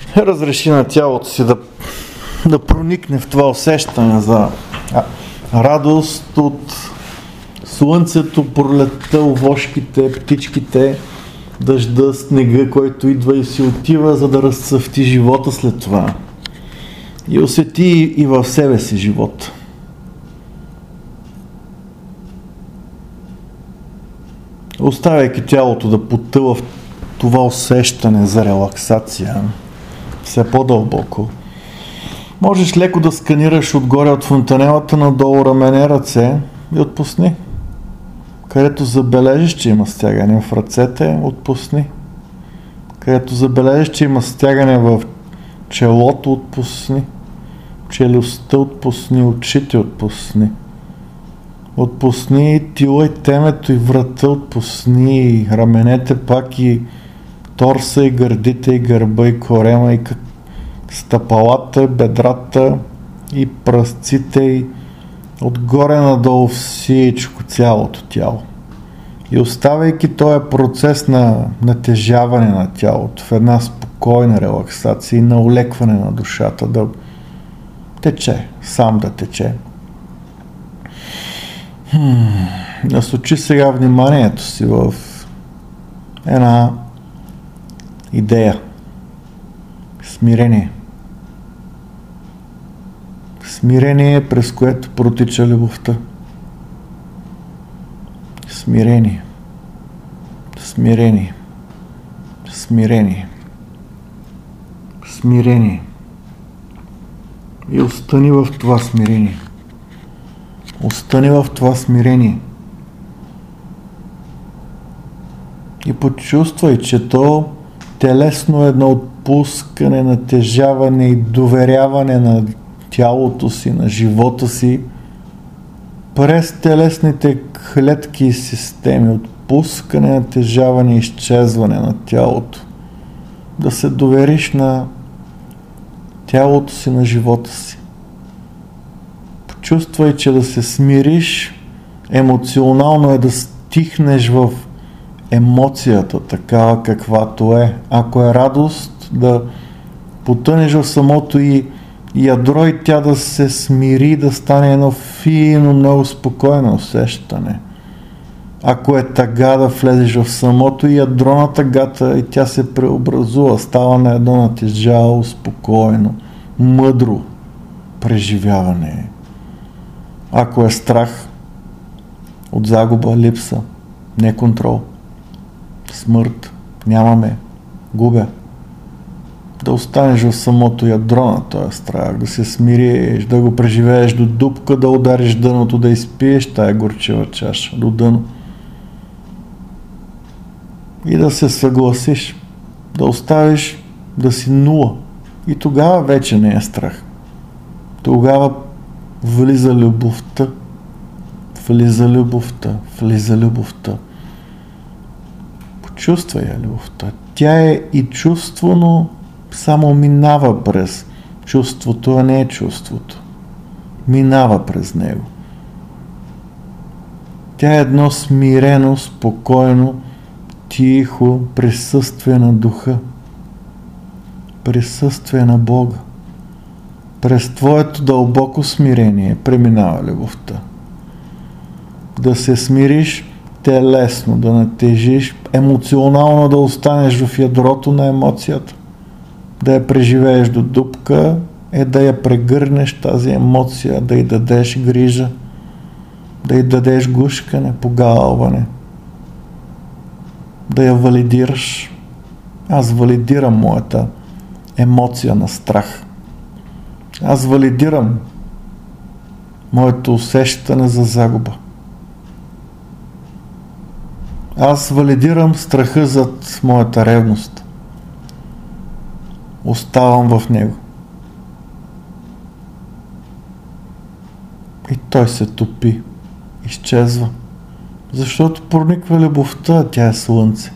разреши на тялото си да проникне в това усещане за радост от слънцето, пролетта, овошките, птичките, дъжда, снега, който идва и си отива, за да разцъфти живота след това. И усети и в себе си живота. Оставяйки тялото да потъва в това усещане за релаксация, все по-дълбоко, можеш леко да сканираш отгоре от фонтанелата надолу рамене, ръце и отпусни. Където забележиш, че има стягане в ръцете, отпусни. Където забележиш, че има стягане в челото, отпусни. Челюстта отпусни, очите отпусни. Отпусни тила и темето и врата, отпусни раменете пак и торса и гърдите и гърба и корема и стъпалата, бедрата и пръстците и отгоре надолу всичко, цялото тяло. И оставяйки този процес на натежаване на тялото в една спокойна релаксация и на олекване на душата, да тече, сам да тече. Насочи сега вниманието си в една идея. Смирение. Смирение, през което протича любовта. Смирение. Смирение. Смирение. Смирение. И остани в това смирение. Остани в това смирение. И почувствай, че то телесно е едно отпускане, натежаване и доверяване на тялото си, на живота си, през телесните клетки и системи, отпускане, натежаване и изчезване на тялото. Да се довериш на тялото си, на живота си. Почувствай, че да се смириш емоционално е да стихнеш в емоцията, такава каквато е. Ако е радост, да потънеш в самото и ядро и тя да се смири, да стане едно фино, много спокойно усещане. Ако е тъга, да влезеш в самото ядро на тъгата и тя се преобразува, става на едно натежало, спокойно, мъдро преживяване. Ако е страх от загуба, липса, неконтрол, смърт, нямаме, губя, да останеш в самото ядро на този страх, да се смириш, да го преживееш до дупка, да удариш дъното, да изпиеш тая горчива чаша до дъно и да се съгласиш, да оставиш да си нула. И тогава вече не е страх. Тогава влиза любовта, влиза любовта, влиза любовта. Почувствай я любовта. Тя е и чувство, но само минава през чувството, а не е чувството. Минава през него. Тя е едно смирено, спокойно, тихо присъствие на духа. Присъствие на Бога. През твоето дълбоко смирение преминава любовта. Да се смириш телесно, да натежиш, емоционално да останеш в ядрото на емоцията. Да я преживееш до дупка е да я прегърнеш тази емоция, да й дадеш грижа, да й дадеш гушкане, погалване, да я валидираш. Аз валидирам моята емоция на страх. Аз валидирам моето усещане за загуба. Аз валидирам страха зад моята ревност. Оставам в него. И той се топи, изчезва. Защото прониква любовта, тя е слънце.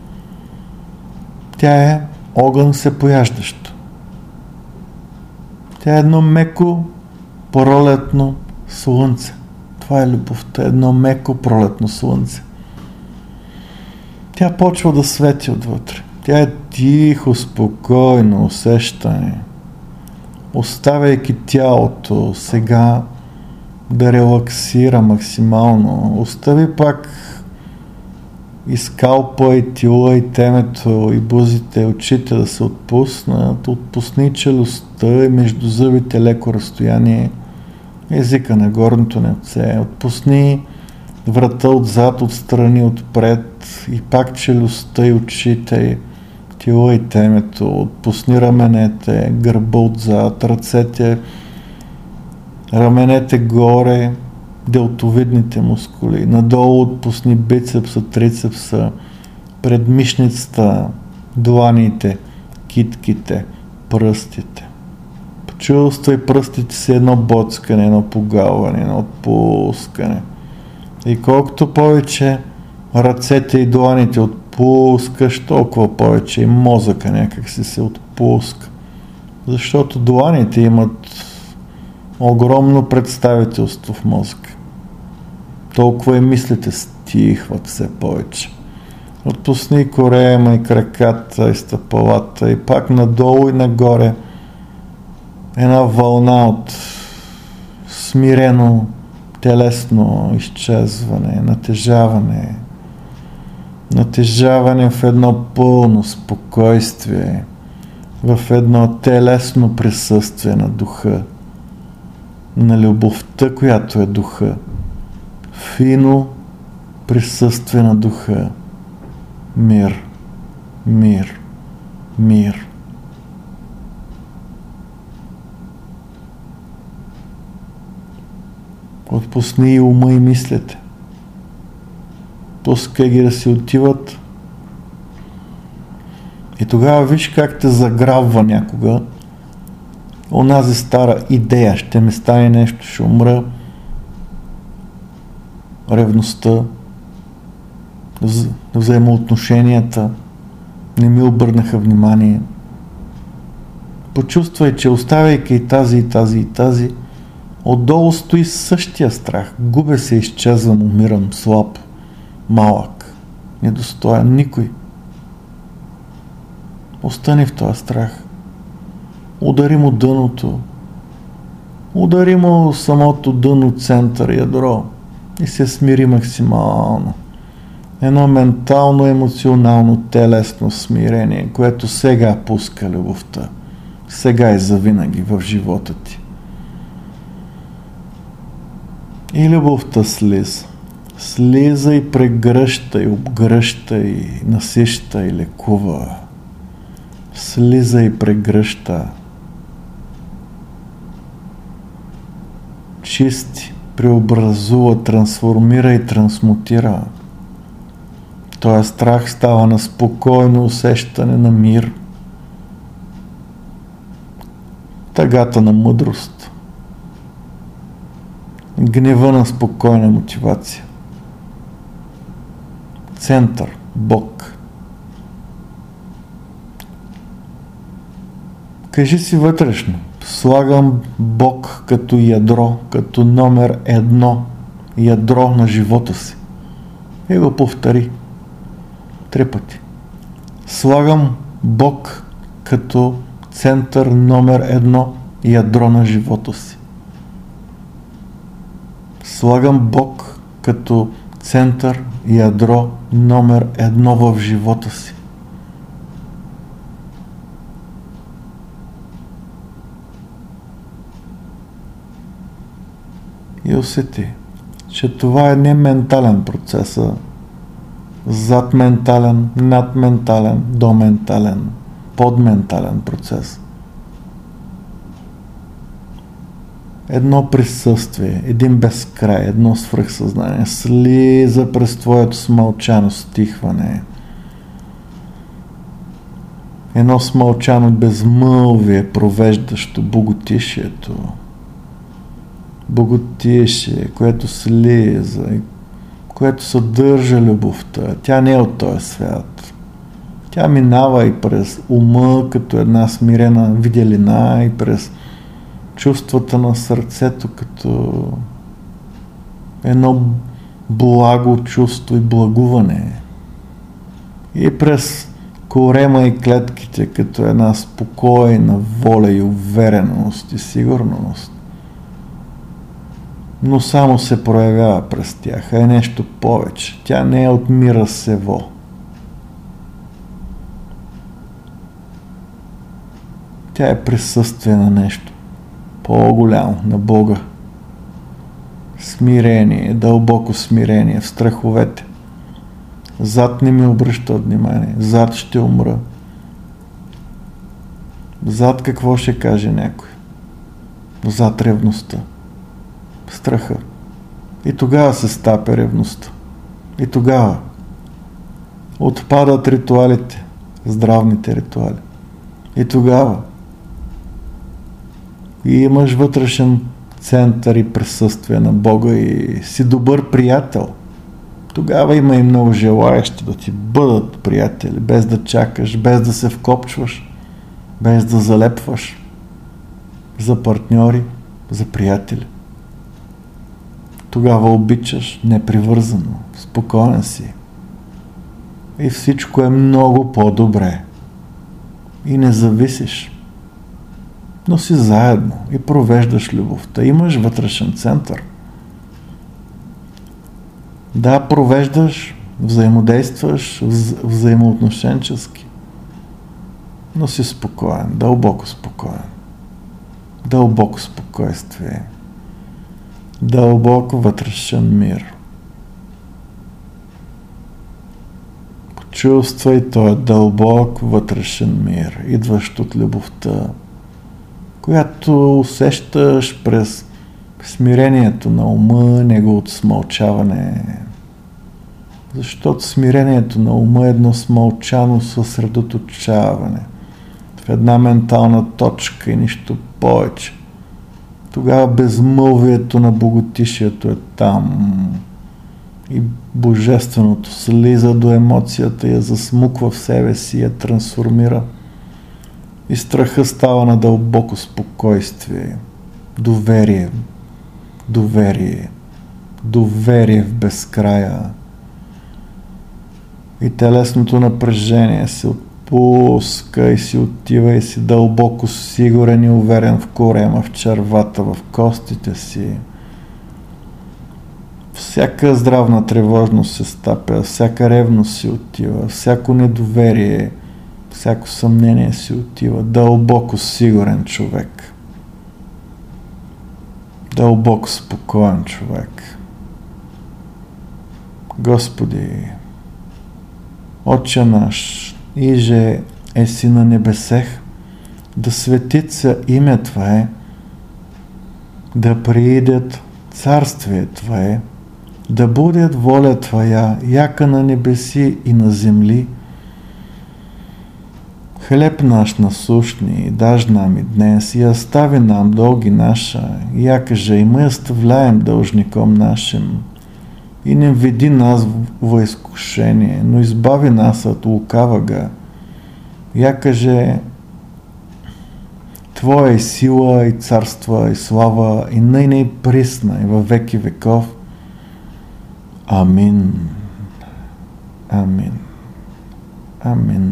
Тя е огън всепояждащо. Тя е едно меко пролетно слънце. Това е любовта, едно меко пролетно слънце. Тя почва да свети отвътре. Тя е тихо, спокойно усещане, оставяйки тялото сега да релаксира максимално. Остави пак и скалпа, и тила, и темето, и бузите, и очите да се отпуснат. Отпусни челюстта и между зъбите леко разстояние, езика на горното невце. Отпусни врата отзад, отстрани, отпред, и пак челюстта и очите, тила и темето. Отпусни раменете, гърба отзад, ръцете, раменете горе, делтовидните мускули. Надолу отпусни бицепса, трицепса, предмишницата, дланите, китките, пръстите. Почувствай пръстите си едно боцкане, едно погалване, едно отпускане. И колкото повече ръцете и дланите отпускаш, толкова повече и мозъка някак си се отпуска. Защото дланите имат огромно представителство в мозъка. Толкова и мислите стихват все повече. Отпусни корема и краката и стъпалата и пак надолу и нагоре една вълна от смирено телесно изчезване, натежаване в едно пълно спокойствие, в едно телесно присъствие на духа, на любовта, която е духа, фино присъствие на духа, мир, мир, мир. Отпусни и ума и мислите. Пускай ги да си отиват. И тогава виж как те заграбва някога онази стара идея, ще ми стане нещо, ще умра, ревността, взаимоотношенията, не ми обърнаха внимание. Почувствай, че оставяйки и тази, отдолу стои същия страх. Губя се, изчезвам, умирам, слаб, малък, недостоен, никой. Остани в този страх. Удари му дъното. Удари му самото дъно, център, ядро и се смири максимално. Едно ментално, емоционално, телесно смирение, което сега пуска любовта. Сега и завинаги в живота ти. И любовта слиза. Слиза и прегръща, и обгръща, и насища, и лекува. Слиза и прегръща. Чисти, преобразува, трансформира и трансмутира. Тоя страх става на спокойно усещане на мир. Тъгата на мъдрост. Гнева на спокойна мотивация. Център, Бог. Кажи си вътрешно. Слагам Бог като ядро, като номер 1 ядро на живота си. И го повтори 3 пъти. Слагам Бог като център номер 1 ядро на живота си. Слагам Бог като център, ядро номер 1 в живота си. И усети, че това е не ментален процес, а задментален, надментален, доментален, подментален процес. Едно присъствие, един безкрай, едно свръхсъзнание слиза през твоето смълчано стихване. Едно смълчано безмълвие, провеждащо боготишието. Боготишие, което слиза, което съдържа любовта. Тя не е от този свят. Тя минава и през ума, като една смирена виделина, и през чувствата на сърцето, като едно благо чувство и благуване. И през корема и клетките като една спокойна воля и увереност и сигурност. Но само се проявява през тях, а е нещо повече. Тя не е от мира сево. Тя е присъствие на нещо по-голямо, на Бога. Смирение, дълбоко смирение в страховете. Зад не ми обръща внимание, зад ще умра. Зад какво ще каже някой? Зад ревността, страха. И тогава се стапя ревността. И тогава отпадат ритуалите, здравните ритуали. И тогава и имаш вътрешен център и присъствие на Бога и си добър приятел. Тогава има и много желаещи да ти бъдат приятели, без да чакаш, без да се вкопчваш, без да залепваш за партньори, за приятели. Тогава обичаш непривързано, спокоен си. И всичко е много по-добре. И не зависиш. Но си заедно и провеждаш любовта. Имаш вътрешен център. Да, провеждаш, взаимодействаш взаимоотношенчески. Но си спокоен, дълбоко спокоен. Дълбоко спокойствие. Дълбоко вътрешен мир. Почувствай този дълбок вътрешен мир, идващ от любовта, която усещаш през смирението на ума, неговото смълчаване. Защото смирението на ума е едно смълчано съсредоточаване в една ментална точка и нищо повече. Тогава безмълвието на боготишието е там и божественото слиза до емоцията, я засмуква в себе си, я трансформира. И страха става на дълбоко спокойствие, доверие, доверие, доверие в безкрая. И телесното напрежение се отпуска и си отива и си дълбоко сигурен и уверен в корема, в червата, в костите си. Всяка здравна тревожност се стапя, всяка ревност си отива, всяко недоверие, всяко съмнение си отива. Дълбоко сигурен човек. Дълбоко спокоен човек. Господи, Отче наш, иже еси на небесех, да светица име Твое, да приидет царствие Твое, да будет воля Твоя, яка на небеси и на земли. Хлеб наш насущни, даж нам и днес, и остави нам долги наша, якоже и мы оставляем должником нашим. И не введи нас во изкушение, но избави нас от лукавага, якоже Твоя и сила, и царство, и слава, и ныне и присно, и во веки веков. Амин. Амин. Амин.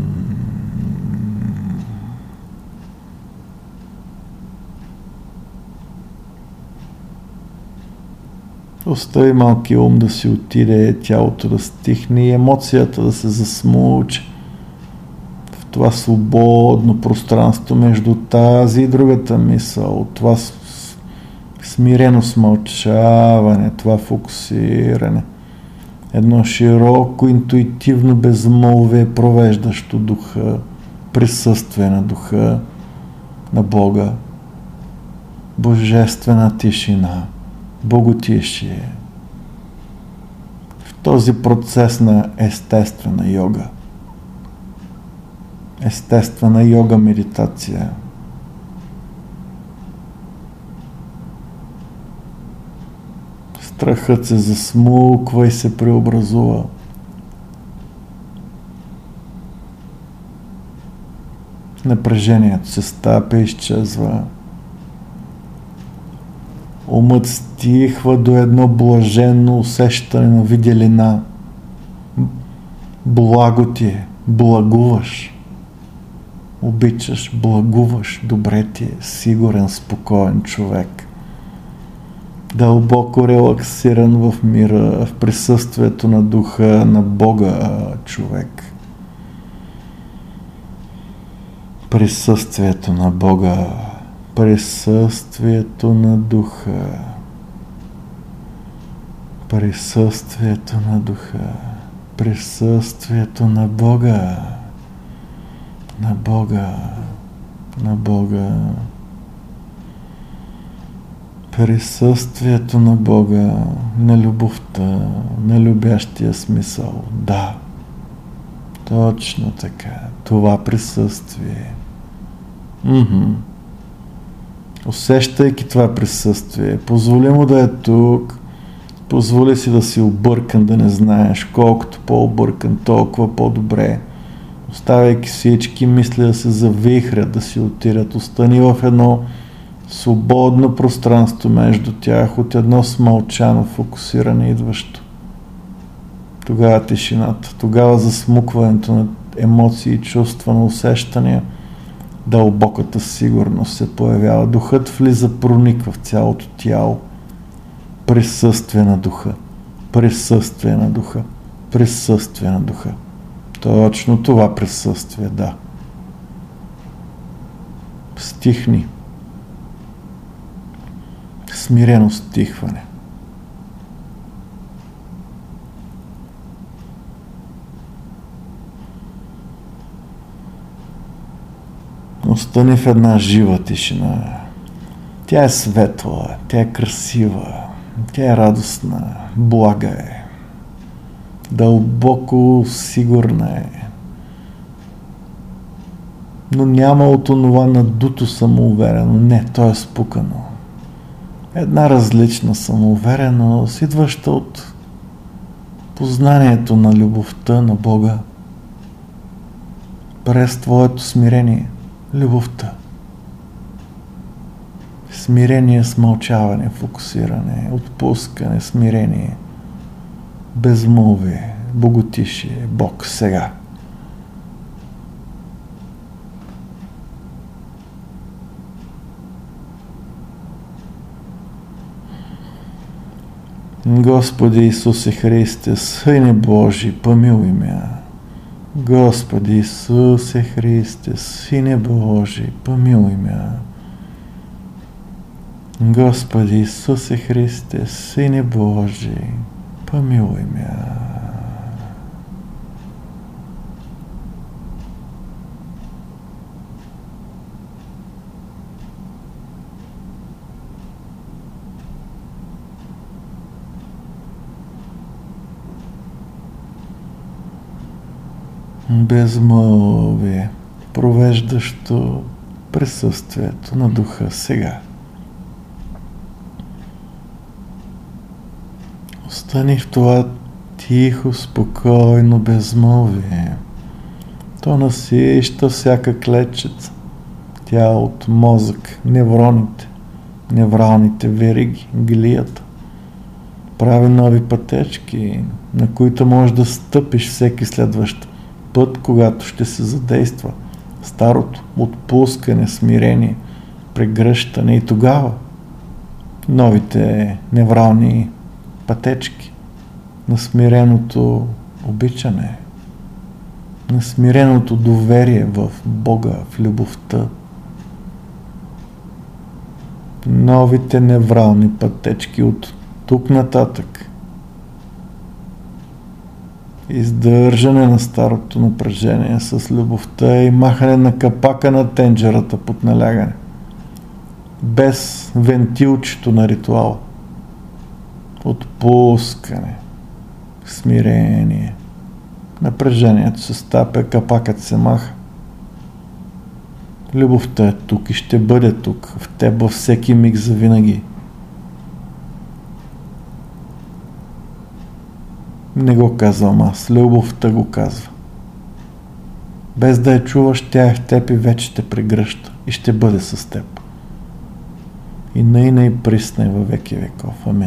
Остави малки ум да си отиде, тялото да стихне и емоцията да се засмучи в това свободно пространство между тази и другата мисъл, това смирено смълчаване, това фокусиране. Едно широко, интуитивно безмълвие, провеждащо духа, присъствие на духа, на Бога, божествена тишина, боготишие. В този процес на естествена йога. Естествена йога медитация. Страхът се засмуква и се преобразува. Напрежението се стапя и изчезва. Умът стихва до едно блаженно усещане на виделина. Благо ти е, благуваш. обичаш, благуваш, добре ти е, сигурен, спокоен човек. Дълбоко релаксиран в мира, в присъствието на духа на Бога човек. Присъствието на Бога, присъствието на духа, присъствието на духа, присъствието на Бога, на Бога, на Бога. Присъствието на Бога, на любовта, на любящия смисъл. Да, точно така. Това присъствие. Усещайки това присъствие, позволи му да е тук, позволи си да си объркан, да не знаеш, колкото по-объркан, толкова по-добре. Оставяйки всички мисли да се завихрят, да си отират, остани в едно свободно пространство между тях, от едно смълчано фокусиране идващо. Тогава тишината, тогава засмукването на емоции, чувства, на усещания, дълбоката сигурност се появява. Духът влиза, прониква в цялото тяло. Присъствие на духа, присъствие на духа, присъствие на духа. Точно това присъствие, да. Стихни. Смирено стихване. Остани в една жива тишина. Тя е светла, тя е красива, тя е радостна, блага е, дълбоко сигурна е. Но няма от онова надуто самоуверено. Не, то е спукано. Една различна самоувереност, идваща от познанието на любовта на Бога през твоето смирение. Любовта. Смирение, смълчаване, фокусиране, отпускане, смирение, безмълвие, боготишие, Бог сега. Господи Исусе Христе, Сине Божий, помилуй ме. Господи Исусе Христе, Сине Божий, помилуй ме. Господи Исусе Христе, Сине Божий, помилуй ме. Безмълвие, провеждащо присъствието на духа сега. Остани в това тихо, спокойно безмълвие. То насища всяка клетчица, тялото, мозък, невроните, невралните вериги, глията. Прави нови пътечки, на които можеш да стъпиш всеки следващ път, когато ще се задейства старото отпускане, смирение, прегръщане, и тогава новите неврални пътечки на смиреното обичане, на смиреното доверие в Бога, в любовта. Новите неврални пътечки от тук нататък. Издържане на старото напрежение с любовта и махане на капака на тенджерата под налягане. Без вентилчето на ритуал. Отпускане. Смирение. Напрежението се стапя, капакът се маха. Любовта е тук и ще бъде тук, в теб във всеки миг завинаги. Не го казвам аз, любовта го казва. Без да я чуваш, тя е в теб и вече те прегръща и ще бъде с теб. И най приснай във веки веков. Амин.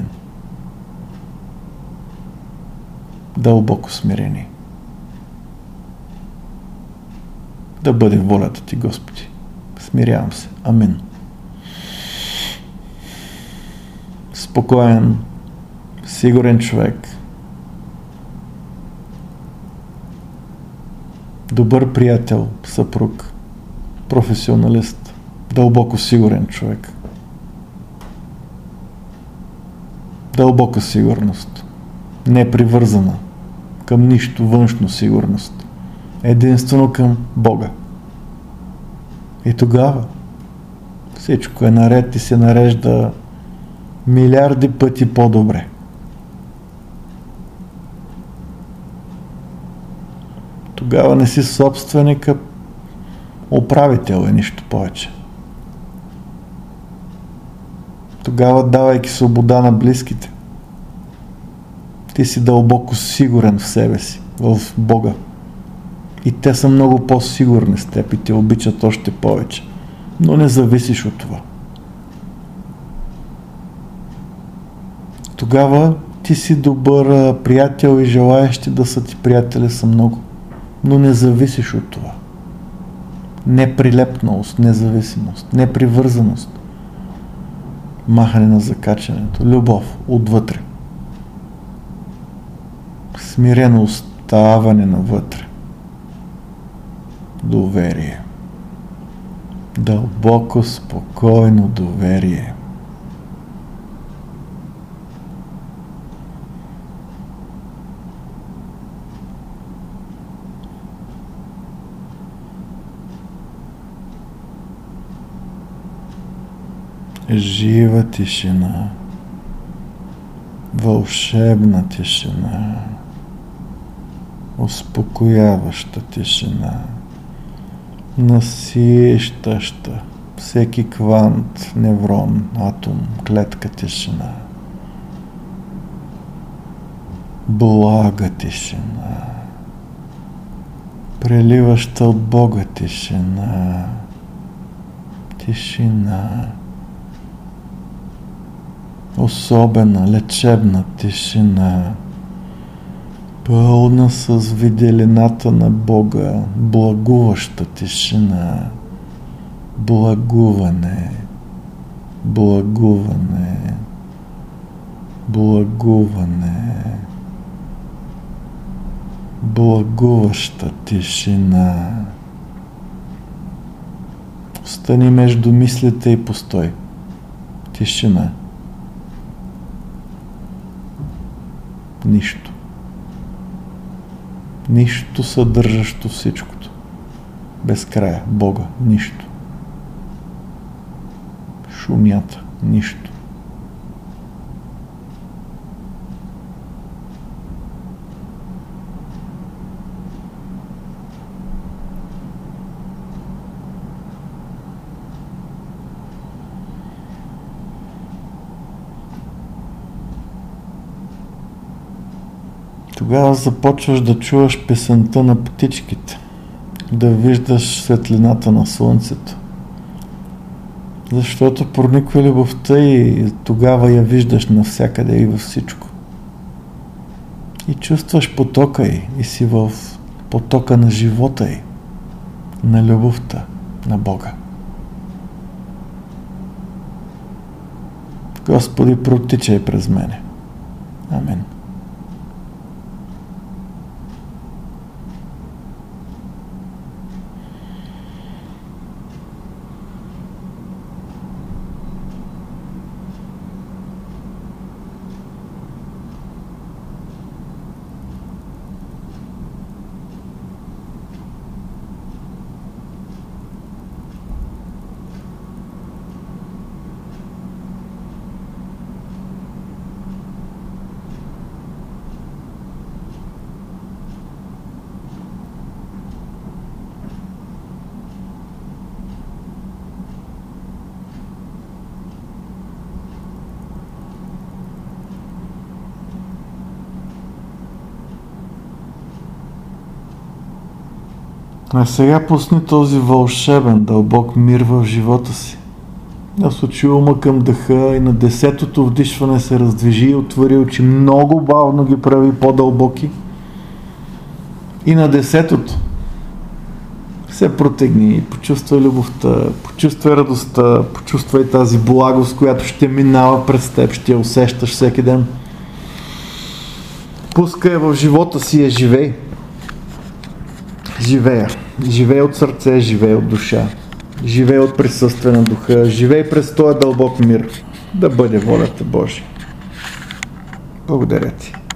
Дълбоко смирение. Да бъде волята Ти, Господи. Смирявам се. Амин. Спокоен, сигурен човек. Добър приятел, съпруг, професионалист, дълбоко сигурен човек. Дълбока сигурност, непривързана към нищо външно сигурност, единствено към Бога. И тогава всичко е наред и се нарежда милиарди пъти по-добре. Тогава не си собственика, управител е, нищо повече. Тогава, давайки свобода на близките, ти си дълбоко сигурен в себе си, в Бога. И те са много по-сигурни с теб и те обичат още повече. Но не зависиш от това. Тогава ти си добър приятел и желаещи да са ти приятели са много. Но не зависиш от това. Неприлепност, независимост, непривързаност. Махане на закачането, любов отвътре. Смирено оставане навътре. Доверие. Дълбоко, спокойно доверие. Жива тишина, вълшебна тишина, успокояваща тишина, насищаща всеки квант, неврон, атом, клетка тишина, блага тишина, преливаща от Бога тишина, тишина, особена, лечебна тишина, пълна с виделината на Бога, благуваща тишина, благуване, благуване, благуване, благуваща тишина. Остани между мислите и постой. Тишина. Нищо. Нищо съдържащо всичкото. Без края. Бога. Нищо. Шумята. Нищо. Тогава започваш да чуваш песента на птичките, да виждаш светлината на слънцето. Защото прониква любовта и тогава я виждаш навсякъде и във всичко. И чувстваш потока й и си в потока на живота й, на любовта, на Бога. Господи, протичай през мене. Амин. А сега пусни този вълшебен, дълбок мир в живота си. Насочи ума към дъха и на 10-то вдишване се раздвижи и отвори очи. Много бавно ги прави по-дълбоки. И на 10-то се протегни, почувствай любовта, почувствай радостта, почувствай тази благост, която ще минава през теб, ще я усещаш всеки ден. Пускай в живота си я живей. Живея. Живей от сърце, живей от душа. Живей от присъствие на духа, живей през този дълбок мир. Да бъде волята Божия. Благодаря ти.